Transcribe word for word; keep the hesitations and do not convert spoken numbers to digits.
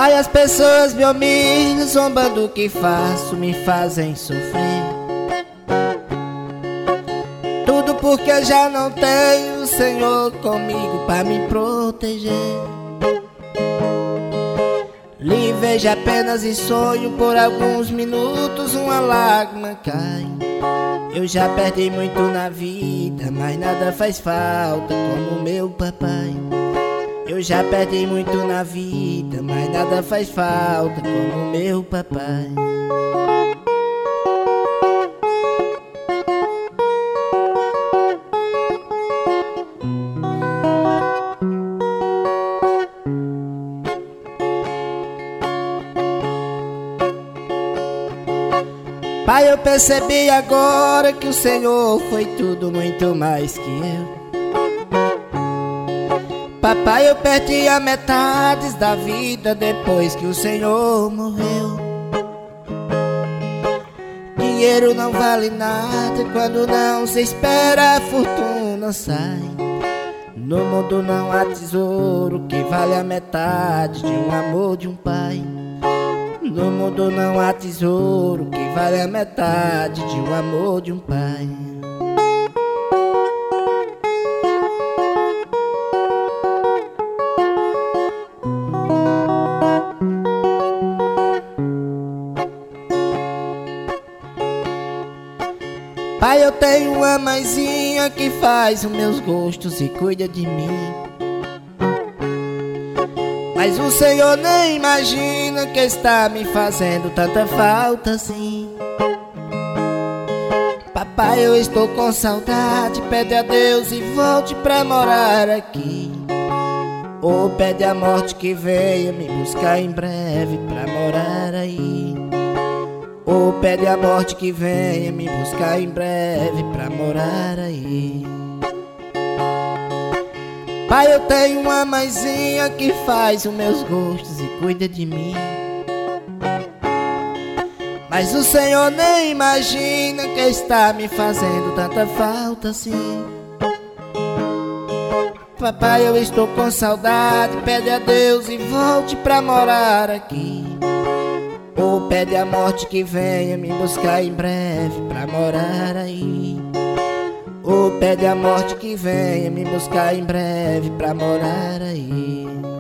Pai, as pessoas me humilham, zombando do que faço, me fazem sofrer. Tudo porque já não tenho o Senhor comigo pra me proteger. Lhe vejo apenas em sonho, por alguns minutos uma lágrima cai. Eu já perdi muito na vida, mas nada faz falta como meu papai. Eu já perdi muito na vida, mas nada faz falta como meu papai. Pai, eu percebi agora que o Senhor foi tudo muito mais que eu. Papai, eu perdi a metade da vida depois que o Senhor morreu. Dinheiro não vale nada quando não se espera, a fortuna sai. No mundo não há tesouro que vale a metade de um amor de um pai. No mundo não há tesouro que vale a metade de um amor de um pai. Pai, eu tenho uma mãezinha que faz os meus gostos e cuida de mim. Mas o Senhor nem imagina que está me fazendo tanta falta assim. Papai, eu estou com saudade, pede a Deus e volte pra morar aqui. Ou pede a morte que venha me buscar em breve pra morar aí. Ou pede a morte que venha me buscar em breve pra morar aí. Pai, eu tenho uma mãezinha que faz os meus gostos e cuida de mim. Mas o Senhor nem imagina que está me fazendo tanta falta assim. Papai, eu estou com saudade, pede a Deus e volte pra morar aqui. Ou pede a morte que venha me buscar em breve pra morar aí. Ou pede a morte que venha me buscar em breve pra morar aí.